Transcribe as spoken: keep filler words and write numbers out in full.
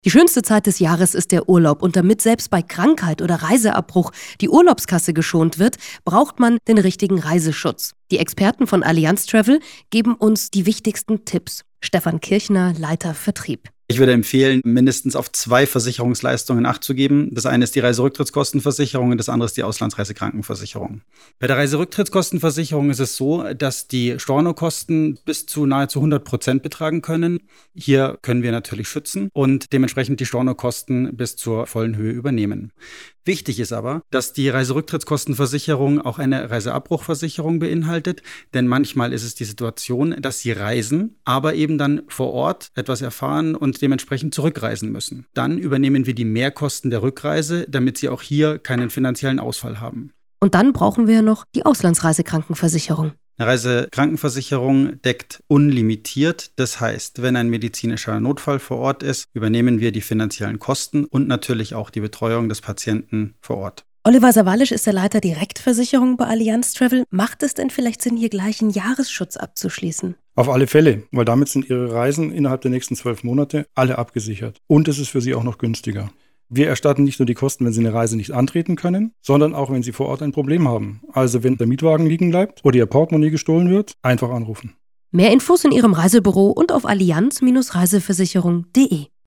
Die schönste Zeit des Jahres ist der Urlaub und damit selbst bei Krankheit oder Reiseabbruch die Urlaubskasse geschont wird, braucht man den richtigen Reiseschutz. Die Experten von Allianz Travel geben uns die wichtigsten Tipps. Stefan Kirchner, Leiter Vertrieb. Ich würde empfehlen, mindestens auf zwei Versicherungsleistungen Acht zu geben. Das eine ist die Reiserücktrittskostenversicherung und das andere ist die Auslandsreisekrankenversicherung. Bei der Reiserücktrittskostenversicherung ist es so, dass die Stornokosten bis zu nahezu hundert Prozent betragen können. Hier können wir natürlich schützen und dementsprechend die Stornokosten bis zur vollen Höhe übernehmen. Wichtig ist aber, dass die Reiserücktrittskostenversicherung auch eine Reiseabbruchversicherung beinhaltet, denn manchmal ist es die Situation, dass Sie reisen, aber eben dann vor Ort etwas erfahren und dementsprechend zurückreisen müssen. Dann übernehmen wir die Mehrkosten der Rückreise, damit Sie auch hier keinen finanziellen Ausfall haben. Und dann brauchen wir noch die Auslandsreisekrankenversicherung. Eine Reisekrankenversicherung deckt unlimitiert. Das heißt, wenn ein medizinischer Notfall vor Ort ist, übernehmen wir die finanziellen Kosten und natürlich auch die Betreuung des Patienten vor Ort. Oliver Sawallisch ist der Leiter Direktversicherung bei Allianz Travel. Macht es denn vielleicht Sinn, hier gleich einen Jahresschutz abzuschließen? Auf alle Fälle, weil damit sind Ihre Reisen innerhalb der nächsten zwölf Monate alle abgesichert. Und es ist für Sie auch noch günstiger. Wir erstatten nicht nur die Kosten, wenn Sie eine Reise nicht antreten können, sondern auch, wenn Sie vor Ort ein Problem haben. Also wenn der Mietwagen liegen bleibt oder Ihr Portemonnaie gestohlen wird, einfach anrufen. Mehr Infos in Ihrem Reisebüro und auf allianz Reiseversicherung punkt de.